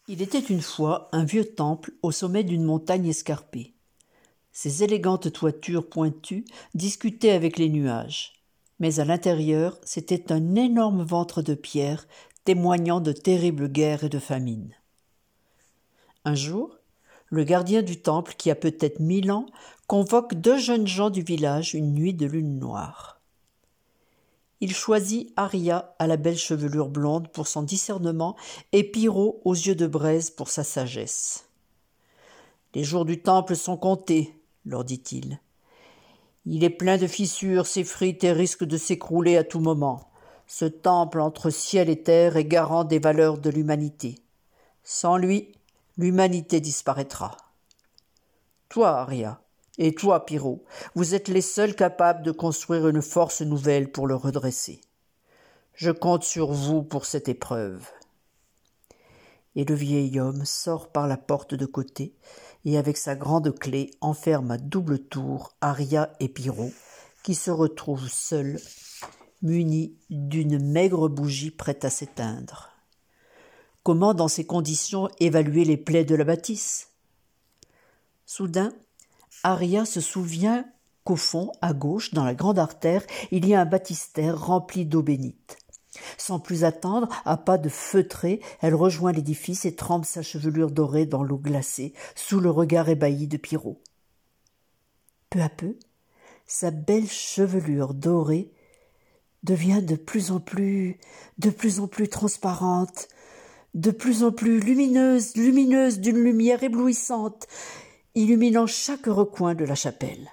Il était une fois un vieux temple au sommet d'une montagne escarpée. Ses élégantes toitures pointues discutaient avec les nuages. Mais à l'intérieur, c'était un énorme ventre de pierre témoignant de terribles guerres et de famines. Un jour, le gardien du temple, qui a peut-être 1000 ans, convoque 2 jeunes gens du village une nuit de lune noire. Il choisit Arya à la belle chevelure blonde pour son discernement et Pyro aux yeux de braise pour sa sagesse. « Les jours du temple sont comptés, leur dit-il. Il est plein de fissures, s'effrite et risque de s'écrouler à tout moment. Ce temple entre ciel et terre est garant des valeurs de l'humanité. Sans lui, l'humanité disparaîtra. Toi, Arya, et toi, Pyro, vous êtes les seuls capables de construire une force nouvelle pour le redresser. Je compte sur vous pour cette épreuve. » Et le vieil homme sort par la porte de côté et avec sa grande clé enferme à double tour Arya et Pyro, qui se retrouvent seuls, munis d'une maigre bougie prête à s'éteindre. Comment, dans ces conditions, évaluer les plaies de la bâtisse ? Soudain, Arya se souvient qu'au fond, à gauche, dans la grande artère, il y a un baptistère rempli d'eau bénite. Sans plus attendre, à pas de feutré, elle rejoint l'édifice et trempe sa chevelure dorée dans l'eau glacée, sous le regard ébahi de Pyro. Peu à peu, sa belle chevelure dorée devient de plus en plus transparente, de plus en plus lumineuse d'une lumière éblouissante, illuminant chaque recoin de la chapelle.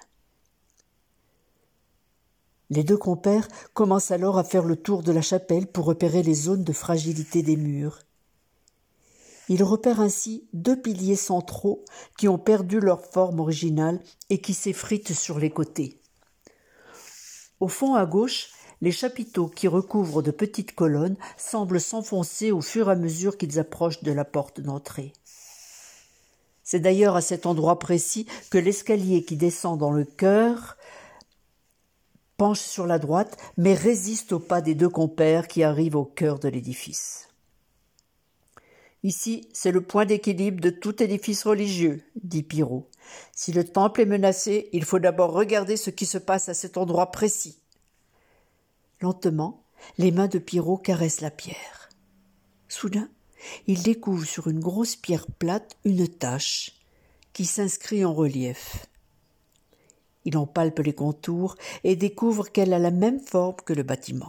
Les 2 compères commencent alors à faire le tour de la chapelle pour repérer les zones de fragilité des murs. Ils repèrent ainsi 2 piliers centraux qui ont perdu leur forme originale et qui s'effritent sur les côtés. Au fond à gauche, les chapiteaux qui recouvrent de petites colonnes semblent s'enfoncer au fur et à mesure qu'ils approchent de la porte d'entrée. C'est d'ailleurs à cet endroit précis que l'escalier qui descend dans le chœur penche sur la droite, mais résiste au pas des 2 compères qui arrivent au cœur de l'édifice. « Ici, c'est le point d'équilibre de tout édifice religieux, » dit Pyro. « Si le temple est menacé, il faut d'abord regarder ce qui se passe à cet endroit précis. » Lentement, les mains de Pyro caressent la pierre. Soudain, il découvre sur une grosse pierre plate une tache qui s'inscrit en relief. Il en palpe les contours et découvre qu'elle a la même forme que le bâtiment.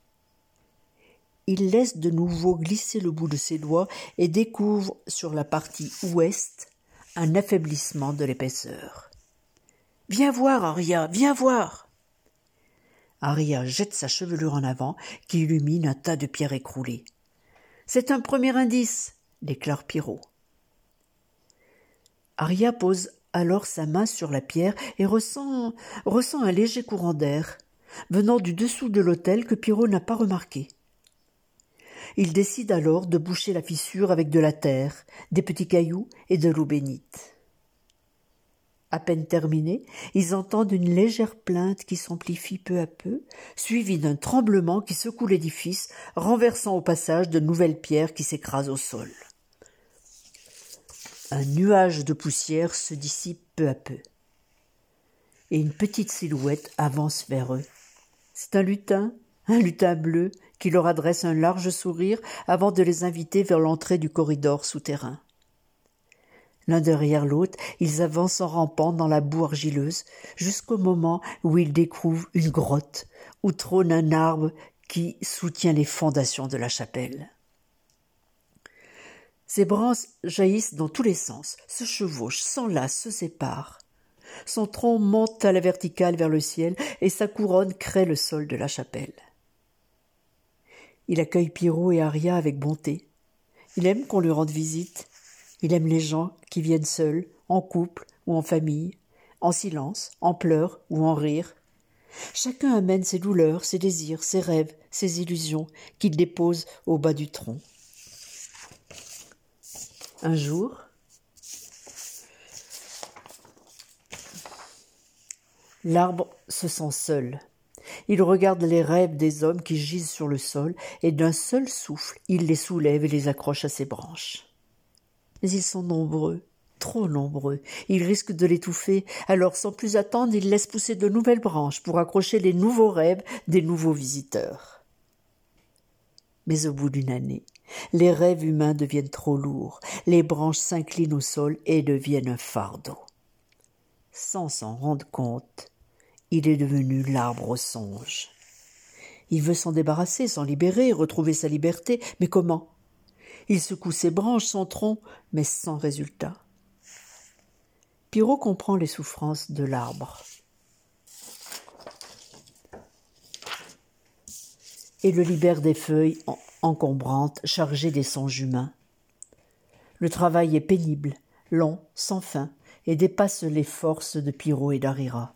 Il laisse de nouveau glisser le bout de ses doigts et découvre sur la partie ouest un affaiblissement de l'épaisseur. « Viens voir, Arya, viens voir !» Arya jette sa chevelure en avant qui illumine un tas de pierres écroulées. « C'est un premier indice !» déclare Pyro. Arya pose alors sa main sur la pierre et ressent un léger courant d'air, venant du dessous de l'autel que Pyro n'a pas remarqué. Il décide alors de boucher la fissure avec de la terre, des petits cailloux et de l'eau bénite. À peine terminé, ils entendent une légère plainte qui s'amplifie peu à peu, suivie d'un tremblement qui secoue l'édifice, renversant au passage de nouvelles pierres qui s'écrasent au sol. Un nuage de poussière se dissipe peu à peu, et une petite silhouette avance vers eux. C'est un lutin bleu, qui leur adresse un large sourire avant de les inviter vers l'entrée du corridor souterrain. L'un derrière l'autre, ils avancent en rampant dans la boue argileuse, jusqu'au moment où ils découvrent une grotte, où trône un arbre qui soutient les fondations de la chapelle. Ses branches jaillissent dans tous les sens, se chevauchent, s'enlacent, se séparent. Son tronc monte à la verticale vers le ciel et sa couronne crée le sol de la chapelle. Il accueille Pyro et Arya avec bonté. Il aime qu'on lui rende visite. Il aime les gens qui viennent seuls, en couple ou en famille, en silence, en pleurs ou en rire. Chacun amène ses douleurs, ses désirs, ses rêves, ses illusions qu'il dépose au bas du tronc. Un jour, l'arbre se sent seul. Il regarde les rêves des hommes qui gisent sur le sol et d'un seul souffle, il les soulève et les accroche à ses branches. Mais ils sont nombreux, trop nombreux. Ils risquent de l'étouffer, alors sans plus attendre, ils laissent pousser de nouvelles branches pour accrocher les nouveaux rêves des nouveaux visiteurs. Mais au bout d'une année, les rêves humains deviennent trop lourds, les branches s'inclinent au sol et deviennent un fardeau. Sans s'en rendre compte, il est devenu l'arbre au songe. Il veut s'en débarrasser, s'en libérer, retrouver sa liberté, mais comment ? Il secoue ses branches, son tronc, mais sans résultat. Pirot comprend les souffrances de l'arbre et le libère des feuilles encombrantes chargées des songes humains. Le travail est pénible, long, sans fin, et dépasse les forces de Pirot et d'Aria.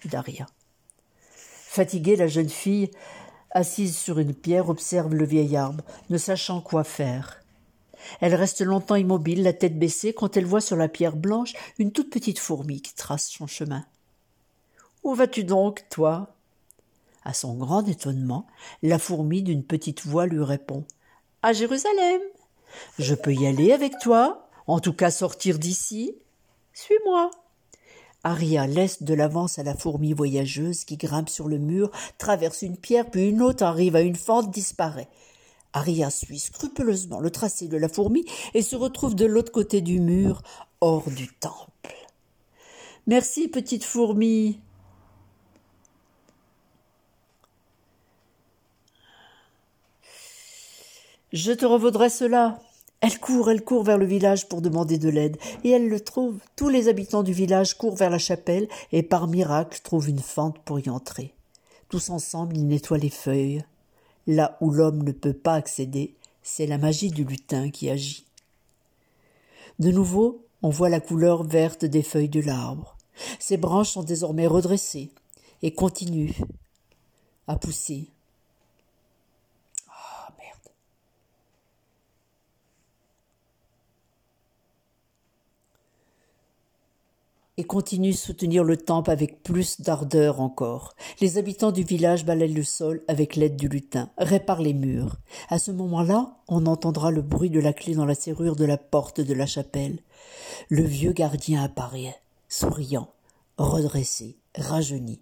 Fatiguée, la jeune fille, assise sur une pierre, observe le vieil arbre, ne sachant quoi faire. Elle reste longtemps immobile, la tête baissée, quand elle voit sur la pierre blanche une toute petite fourmi qui trace son chemin. « Où vas-tu donc, toi ?» À son grand étonnement, la fourmi d'une petite voix lui répond « À Jérusalem. Je peux y aller avec toi, en tout cas sortir d'ici. Suis-moi. » Aria laisse de l'avance à la fourmi voyageuse qui grimpe sur le mur, traverse une pierre, puis une autre, arrive à une fente, disparaît. Aria suit scrupuleusement le tracé de la fourmi et se retrouve de l'autre côté du mur, hors du temple. « Merci, petite fourmi. » Je te revaudrai cela. Elle court vers le village pour demander de l'aide, et elle le trouve. Tous les habitants du village courent vers la chapelle, et par miracle trouvent une fente pour y entrer. Tous ensemble, ils nettoient les feuilles. Là où l'homme ne peut pas accéder, c'est la magie du lutin qui agit. De nouveau, on voit la couleur verte des feuilles de l'arbre. Ses branches sont désormais redressées, et continuent à pousser. Et continue de soutenir le temple avec plus d'ardeur encore. Les habitants du village balayent le sol avec l'aide du lutin, réparent les murs. À ce moment-là, on entendra le bruit de la clé dans la serrure de la porte de la chapelle. Le vieux gardien apparaît, souriant, redressé, rajeuni.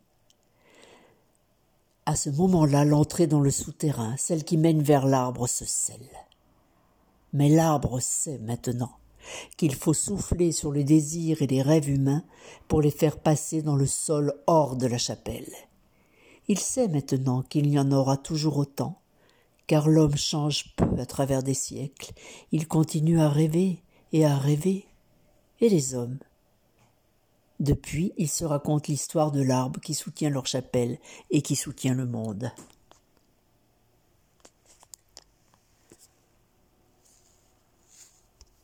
À ce moment-là, l'entrée dans le souterrain, celle qui mène vers l'arbre, se scelle. Mais l'arbre sait maintenant qu'il faut souffler sur les désirs et les rêves humains pour les faire passer dans le sol hors de la chapelle. Il sait maintenant qu'il y en aura toujours autant, car l'homme change peu à travers des siècles. Il continue à rêver, et les hommes. Depuis, ils se racontent l'histoire de l'arbre qui soutient leur chapelle et qui soutient le monde.